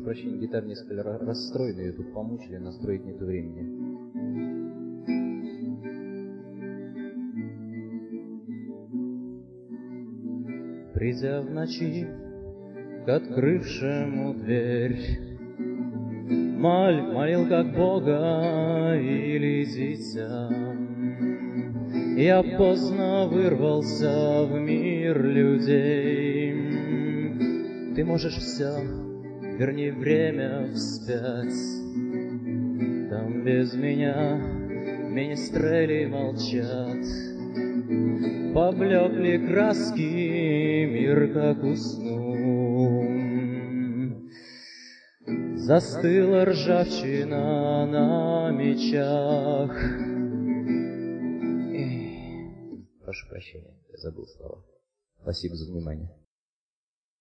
прошу прощения, гитара несколько расстроена, ее тут помучили, настроить нету времени. Придя в ночи к открывшему дверь, молил как Бога или дитя. Я поздно вырвался в мир людей. Ты можешь все, верни время вспять. Там без меня министрели молчат. Поблекли краски, мир как уснул. Застыла ржавчина на мечах. Прошу прощения, я забыл слова. Спасибо за внимание.